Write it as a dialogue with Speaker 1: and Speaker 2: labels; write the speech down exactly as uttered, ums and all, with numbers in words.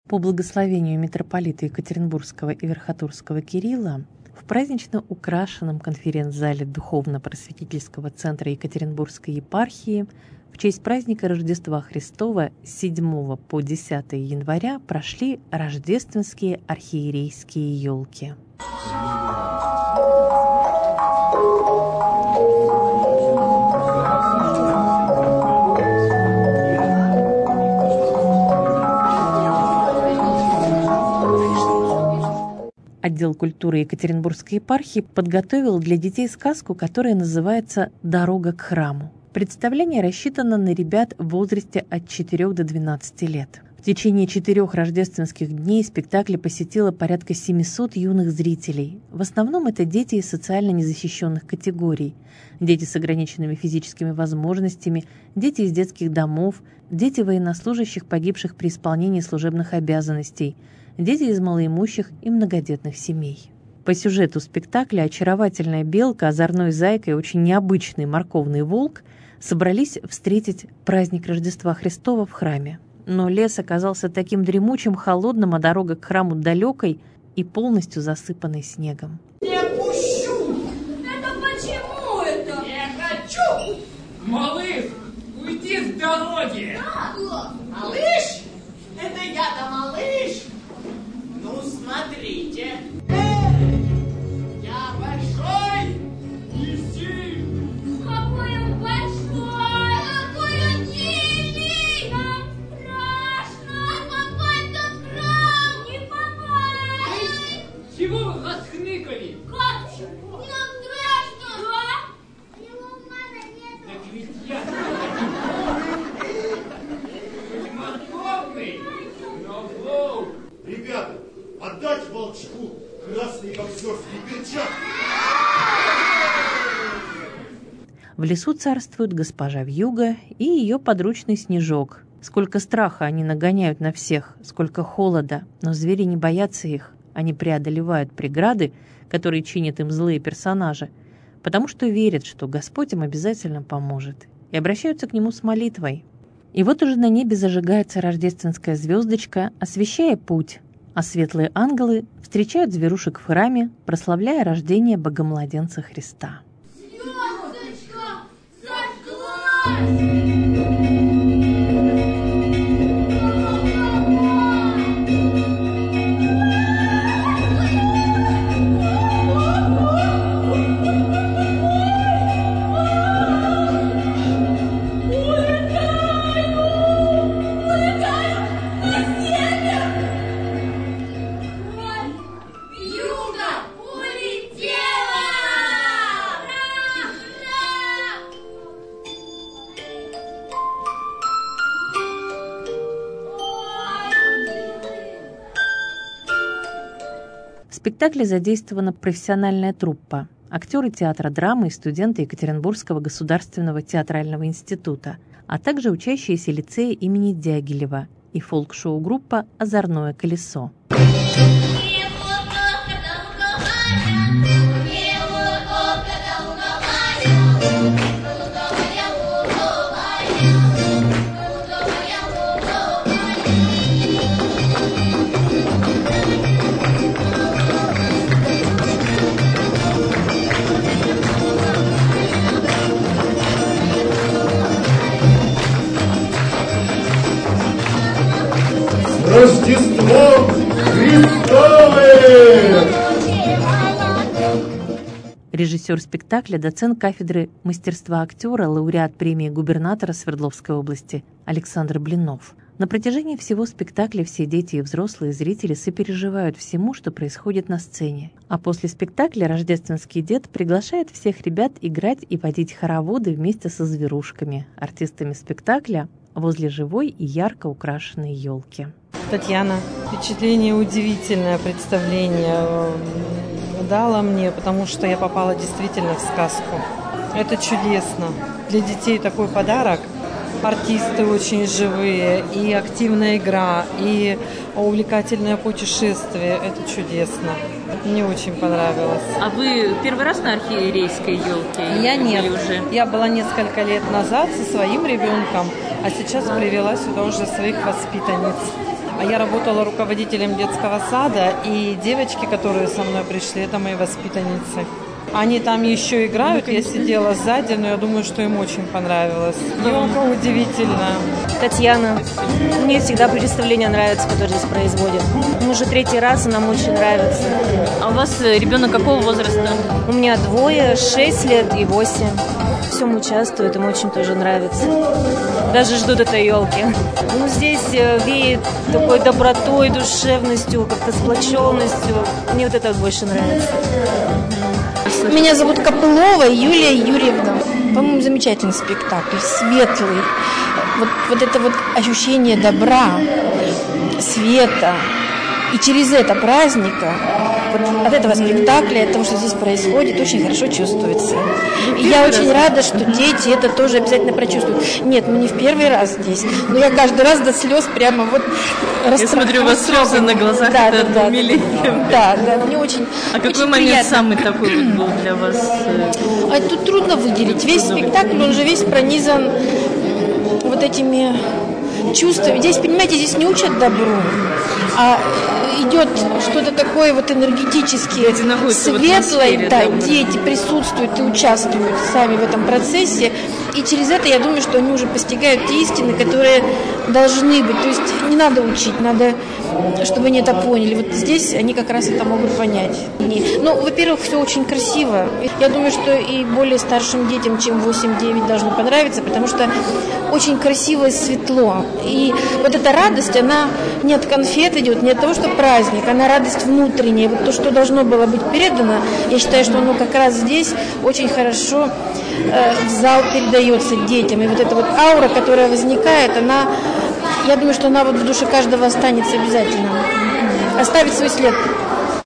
Speaker 1: По благословению митрополита Екатеринбургского и Верхотурского Кирилла в празднично украшенном конференц-зале Духовно-просветительского центра Екатеринбургской епархии в честь праздника Рождества Христова с седьмого по десятое января прошли рождественские архиерейские елки. Отдел культуры Екатеринбургской епархии подготовил для детей сказку, которая называется «Дорога к храму». Представление рассчитано на ребят в возрасте от четырёх до двенадцати лет. В течение четырех рождественских дней спектакль посетило порядка семисот юных зрителей. В основном это дети из социально незащищенных категорий, дети с ограниченными физическими возможностями, дети из детских домов, дети военнослужащих, погибших при исполнении служебных обязанностей, дети из малоимущих и многодетных семей. По сюжету спектакля очаровательная белка, озорной зайка и очень необычный морковный волк собрались встретить праздник Рождества Христова в храме. Но лес оказался таким дремучим, холодным, а дорога к храму далекой и полностью засыпанной снегом.
Speaker 2: Не пущу! Это почему это?
Speaker 3: Не хочу! Малыш, уйди с дороги!
Speaker 2: Да. Малыш? Это я-то малыш? Ну, смотрите. Я большой.
Speaker 3: Неси!
Speaker 2: Какой он большой! Какой он сильный! Нам страшно! Попасть в храм! Не попасть!
Speaker 3: Чего вы расхныкали?
Speaker 2: Как чего? Нам страшно! Да? Его мана нет.
Speaker 3: Так ведь я... Хоть морковный, но волк.
Speaker 4: Ребята, отдать волчку красные боксерские перчатки.
Speaker 1: В лесу царствует госпожа Вьюга и ее подручный Снежок. Сколько страха они нагоняют на всех, сколько холода, но звери не боятся их. Они преодолевают преграды, которые чинят им злые персонажи, потому что верят, что Господь им обязательно поможет, и обращаются к Нему с молитвой. И вот уже на небе зажигается рождественская звездочка, освещая путь, а светлые ангелы встречают зверушек в храме, прославляя рождение Богомладенца Христа.
Speaker 2: Звездочка зажглась!
Speaker 1: В спектакле задействована профессиональная труппа, актеры театра драмы и студенты Екатеринбургского государственного театрального института, а также учащиеся лицея имени Дягилева и фолк-шоу-группа «Озорное колесо».
Speaker 4: Рождество Христовое!
Speaker 1: Режиссер спектакля, доцент кафедры мастерства актера, лауреат премии губернатора Свердловской области Александр Блинов. На протяжении всего спектакля все дети и взрослые зрители сопереживают всему, что происходит на сцене. А после спектакля рождественский дед приглашает всех ребят играть и водить хороводы вместе со зверушками, артистами спектакля, возле живой и ярко украшенной елки.
Speaker 5: Татьяна. Впечатление удивительное, представление дало мне, потому что я попала действительно в сказку. Это чудесно. Для детей такой подарок. Артисты очень живые, и активная игра, и увлекательное путешествие. Это чудесно. Мне очень понравилось.
Speaker 1: А вы первый раз на архиерейской елке?
Speaker 5: Я нет.
Speaker 1: Уже?
Speaker 5: Я была несколько лет назад со своим ребенком, а сейчас привела сюда уже своих воспитанниц. А я работала руководителем детского сада, и девочки, которые со мной пришли, это мои воспитанницы. Они там еще играют, я сидела сзади, но я думаю, что им очень понравилось. Елка удивительная.
Speaker 6: Татьяна. Мне всегда представления нравятся, которые здесь производят. Мы уже третий раз, и нам очень нравится.
Speaker 1: А у вас ребенок какого возраста?
Speaker 6: У меня двое, шесть лет и восемь. В всем участвуют, им очень тоже нравится. Даже ждут этой елки. Ну, здесь веет такой добротой, душевностью, как-то сплоченностью. Мне вот это вот больше нравится.
Speaker 7: Меня зовут Копылова Юлия Юрьевна. По-моему, замечательный спектакль, светлый. Вот, вот это вот ощущение добра, света. И через это праздника, вот от этого спектакля, от того, что здесь происходит, очень хорошо чувствуется. И я очень рада, что дети это тоже обязательно прочувствуют. Нет, мы не в первый раз здесь, но я каждый раз до слез прямо вот
Speaker 1: Я смотрю, у вас слезы на глазах,
Speaker 7: да,
Speaker 1: это
Speaker 7: да,
Speaker 1: умиление.
Speaker 7: Да, да, мне очень
Speaker 1: А какой
Speaker 7: очень
Speaker 1: момент
Speaker 7: приятно.
Speaker 1: самый такой вот был для вас?
Speaker 7: А тут трудно выделить. Весь спектакль, он же весь пронизан вот этими чувствами. Здесь, понимаете, здесь не учат добру, а идет что-то такое вот энергетически светлое, да, дети присутствуют и участвуют сами в этом процессе, и через это, я думаю, что они уже постигают те истины, которые должны быть. То есть не надо учить, надо, чтобы они это поняли. Вот здесь они как раз это могут понять. Ну, во-первых, все очень красиво. Я думаю, что и более старшим детям, чем восемь-девять, должно понравиться, потому что очень красиво и светло. И вот эта радость, она не от конфет идет, не от того, что праздник, она радость внутренняя. Вот то, что должно было быть передано, я считаю, что оно как раз здесь очень хорошо э, в зал передается детям. И вот эта вот аура, которая возникает, она, я думаю, что она вот в душе каждого останется обязательно. Оставит свой след.